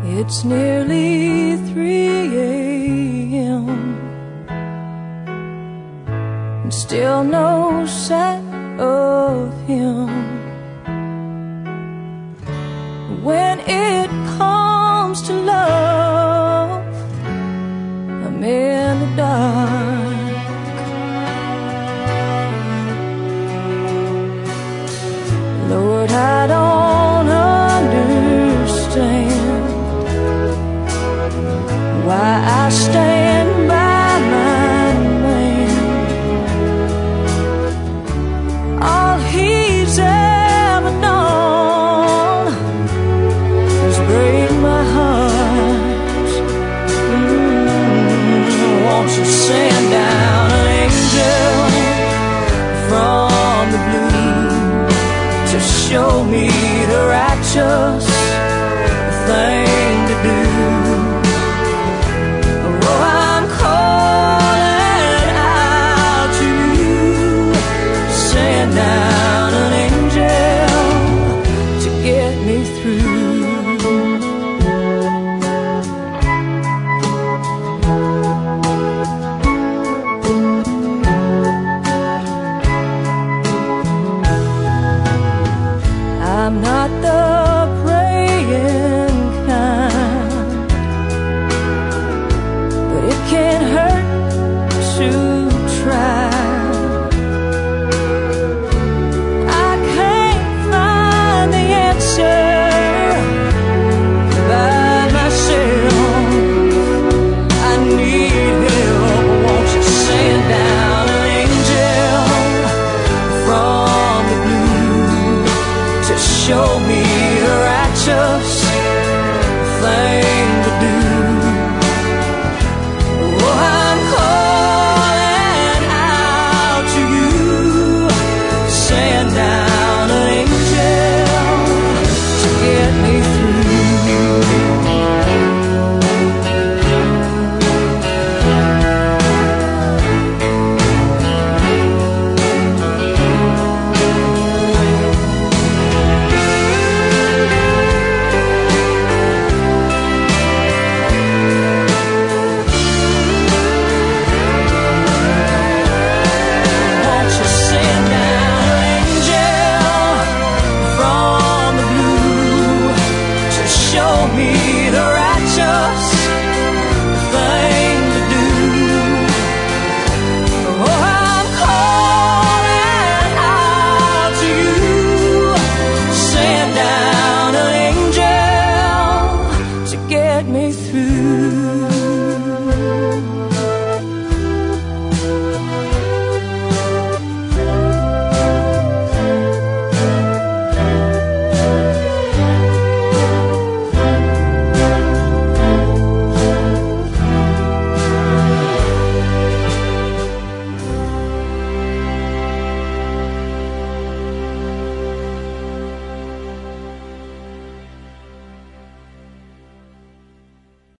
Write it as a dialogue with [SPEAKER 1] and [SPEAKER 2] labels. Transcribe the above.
[SPEAKER 1] It's nearly 3 a.m. and still no sign of him. When it comes to love, I'm in the dark. Lord, I don't understand why I stand by my man. All he's ever known is break my heart. Won't you send down an angel from the blue to show me the righteous thing to do? Down an angel to get me through. I'm not the praying kind, but it can't hurt to try. Show me the righteous thing to do. Oh, I'm calling out to you. Send down an angel to get me the